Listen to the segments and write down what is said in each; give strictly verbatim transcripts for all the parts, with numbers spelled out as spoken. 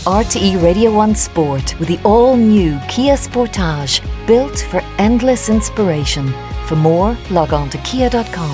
R T E Radio one Sport with the all-new Kia Sportage, built for endless inspiration. For more, log on to kia dot com.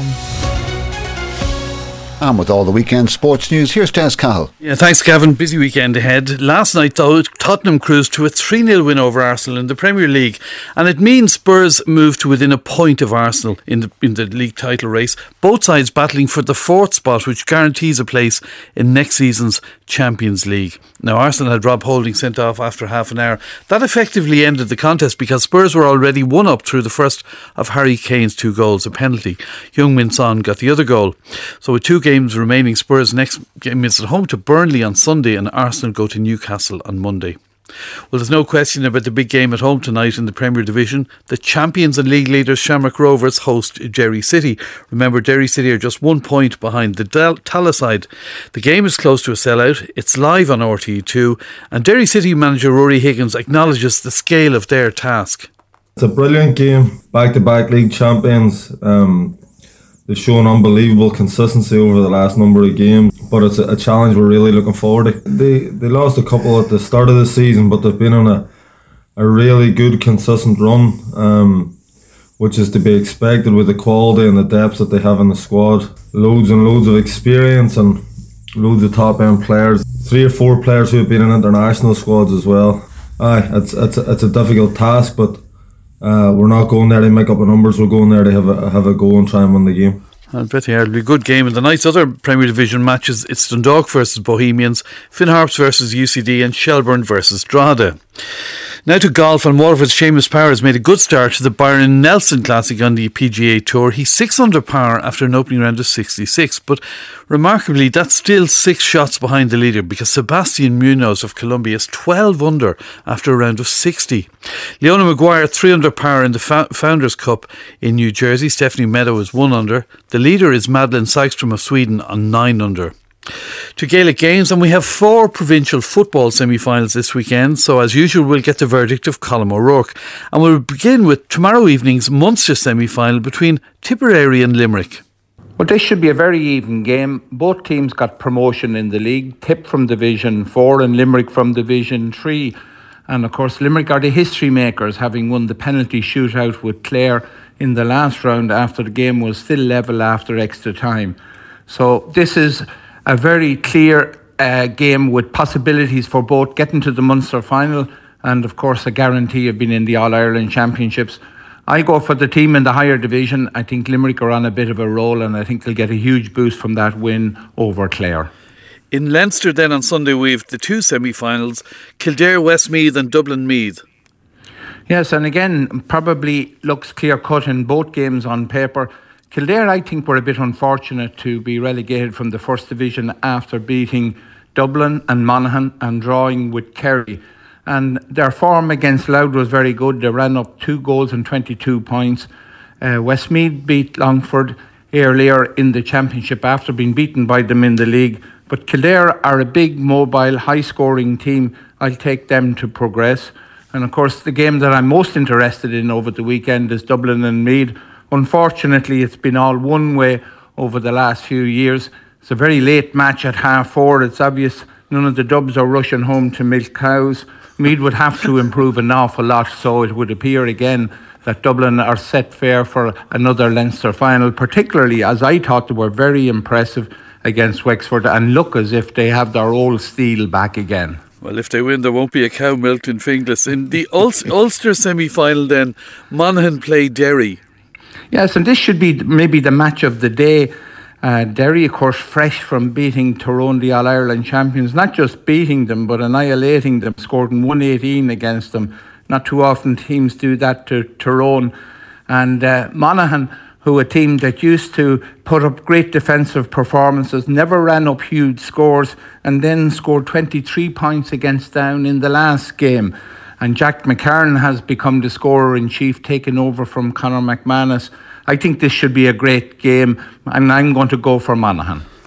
And with all the weekend sports news, here's Des Cahill. Yeah, thanks, Gavin. Busy weekend ahead. Last night, though, Tottenham cruised to a three nil win over Arsenal in the Premier League, and it means Spurs moved to within a point of Arsenal in the in the league title race. Both sides battling for the fourth spot, which guarantees a place in next season's Champions League. Now, Arsenal had Rob Holding sent off after half an hour. That effectively ended the contest because Spurs were already one up through the first of Harry Kane's two goals, a penalty. Heung-min Son got the other goal. So with two games remaining, Spurs' next game is at home to Burnley on Sunday and Arsenal go to Newcastle on Monday. Well, there's no question about the big game at home tonight in the Premier Division. The champions and league leaders Shamrock Rovers host Derry City. Remember, Derry City are just one point behind the Del- Tala side. The game is close to a sellout. It's live on R T E two, and Derry City manager Rory Higgins acknowledges the scale of their task. It's a brilliant game. Back-to-back league champions. Um, they've shown unbelievable consistency over the last number of games. But it's a, a challenge we're really looking forward to. They they lost a couple at the start of the season, but they've been on a, a really good, consistent run, um, which is to be expected with the quality and the depth that they have in the squad. Loads and loads of experience and loads of top-end players. Three or four players who have been in international squads as well. Aye, it's it's a, it's a difficult task, but uh, we're not going there to make up the numbers. We're going there to have a have a go and try and win the game. I bet it'll be a good game. And the night's other Premier Division matches, it's Dundalk versus Bohemians, Finn Harps versus U C D and Shelbourne versus Drogheda. Now to golf, and Waterford's Seamus Power has made a good start to the Byron Nelson Classic on the P G A Tour. He's six under par after an opening round of sixty-six, but remarkably that's still six shots behind the leader because Sebastian Munoz of Colombia is twelve under after a round of sixty. Leona Maguire three under par in the Founders Cup in New Jersey. Stephanie Meadow is one under. The leader is Madeleine Sykström of Sweden on nine under. To Gaelic games, and we have four provincial football semi-finals this weekend, so as usual we'll get the verdict of Colm O'Rourke, and we'll begin with tomorrow evening's Munster semi-final between Tipperary and Limerick. Well, this should be a very even game. Both teams got promotion in the league, Tip from Division four and Limerick from Division three, and of course Limerick are the history makers, having won the penalty shootout with Clare in the last round after the game was still level after extra time. So this is a very clear uh, game with possibilities for both getting to the Munster final and of course a guarantee of being in the All-Ireland Championships. I go for the team in the higher division. I think Limerick are on a bit of a roll and I think they'll get a huge boost from that win over Clare. In Leinster then on Sunday we've the two semi-finals, Kildare Westmeath and Dublin Meath. Yes, and again probably looks clear-cut in both games on paper. Kildare, I think, were a bit unfortunate to be relegated from the First Division after beating Dublin and Monaghan and drawing with Kerry. And their form against Louth was very good. They ran up two goals and twenty-two points. Uh, Westmeath beat Longford earlier in the championship after being beaten by them in the league. But Kildare are a big, mobile, high-scoring team. I'll take them to progress. And of course, the game that I'm most interested in over the weekend is Dublin and Meath. Unfortunately, it's been all one way over the last few years. It's a very late match at half four. It's obvious none of the Dubs are rushing home to milk cows. Meath would have to improve an awful lot, so it would appear again that Dublin are set fair for another Leinster final, particularly as I thought they were very impressive against Wexford and look as if they have their old steel back again. Well, if they win, there won't be a cow milked in Finglas. In the Ul- Ulster semi-final then, Monaghan play Derry. Yes, and this should be maybe the match of the day. Uh, Derry, of course, fresh from beating Tyrone, the All-Ireland champions. Not just beating them, but annihilating them, scoring one eighteen against them. Not too often teams do that to Tyrone. And uh, Monaghan, who a team that used to put up great defensive performances, never ran up huge scores, and then scored twenty-three points against Down in the last game. And Jack McCarron has become the scorer-in-chief, taken over from Conor McManus. I think this should be a great game, and I'm going to go for Monaghan.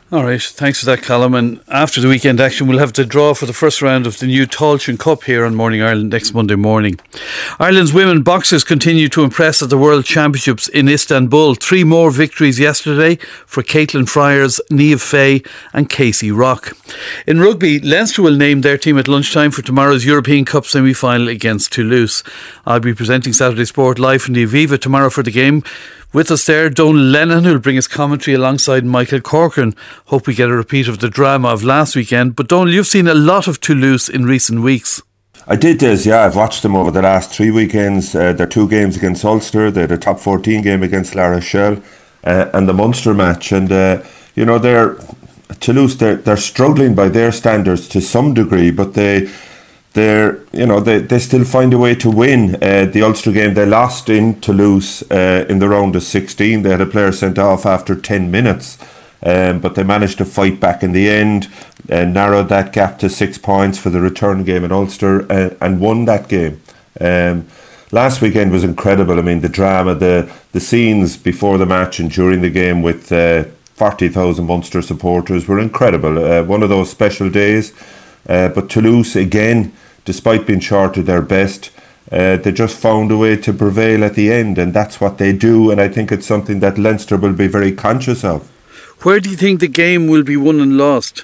All right, thanks for that, Colm. And after the weekend action, we'll have the draw for the first round of the new Tailteann Cup here on Morning Ireland next Monday morning. Ireland's women boxers continue to impress at the World Championships in Istanbul. Three more victories yesterday for Caitlin Fryers, Niamh Fay and Casey Rock. In rugby, Leinster will name their team at lunchtime for tomorrow's European Cup semi-final against Toulouse. I'll be presenting Saturday Sport live from the Aviva tomorrow for the game. With us there, Donal Lennon, who'll bring his commentary alongside Michael Corcoran. Hope we get a repeat of the drama of last weekend. But Donal, you've seen a lot of Toulouse in recent weeks. I did, Des, yeah. I've watched them over the last three weekends. Uh, their two games against Ulster, their top fourteen game against La Rochelle, uh, and the Munster match. And, uh, you know, they're Toulouse, they're, they're struggling by their standards to some degree, but they... They're, you know, they, they still find a way to win. Uh, the Ulster game, they lost in Toulouse uh, in the round of sixteen. They had a player sent off after ten minutes, um, but they managed to fight back in the end and narrowed that gap to six points for the return game in Ulster and, and won that game. Um, last weekend was incredible. I mean, the drama, the, the scenes before the match and during the game with uh, forty thousand Munster supporters were incredible. Uh, one of those special days. Uh, but Toulouse, again, despite being short of their best, uh, they just found a way to prevail at the end, and that's what they do, and I think it's something that Leinster will be very conscious of. Where do you think the game will be won and lost?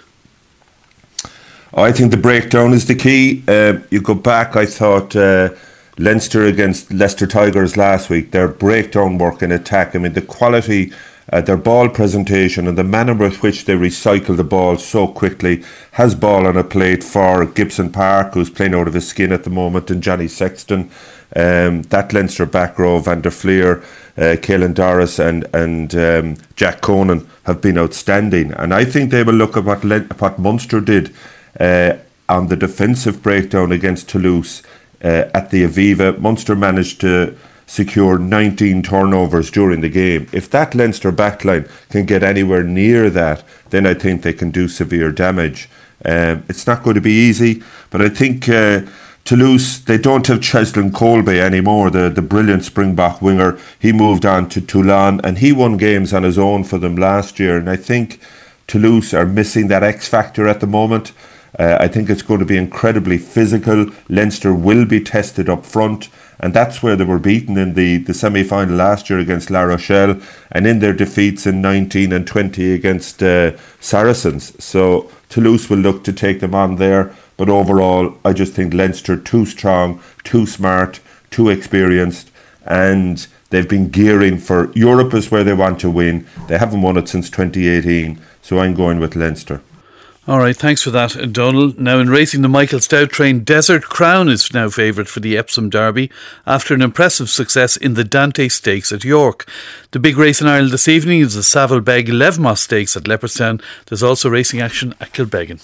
I think the breakdown is the key. Uh, you go back, I thought uh, Leinster against Leicester Tigers last week, their breakdown work and attack, I mean the quality, Uh, their ball presentation and the manner with which they recycle the ball so quickly, has ball on a plate for Gibson Park, who's playing out of his skin at the moment, and Johnny Sexton. Um, that Leinster back row, Van der Fleer, uh, Caelan Doris and, and um, Jack Conan have been outstanding. And I think they will look at what, Le- what Munster did uh, on the defensive breakdown against Toulouse uh, at the Aviva. Munster managed to secure nineteen turnovers during the game. If that Leinster backline can get anywhere near that, then I think they can do severe damage. Um, it's not going to be easy, but I think uh, Toulouse, they don't have Cheslin Colby anymore, the, the brilliant Springbok winger. He moved on to Toulon and he won games on his own for them last year, and I think Toulouse are missing that X factor at the moment. Uh, I think it's going to be incredibly physical. Leinster will be tested up front, and that's where they were beaten in the, the semi-final last year against La Rochelle, and in their defeats in nineteen and twenty against uh, Saracens. So Toulouse will look to take them on there, but overall I just think Leinster too strong, too smart, too experienced, and they've been gearing for Europe is where they want to win. They haven't won it since twenty eighteen, so I'm going with Leinster. All right, thanks for that, Donal. Now in racing, the Michael Stout train Desert Crown is now favoured for the Epsom Derby after an impressive success in the Dante Stakes at York. The big race in Ireland this evening is the Savilbeg Levmos Stakes at Leopardstown. There's also racing action at Kilbeggan.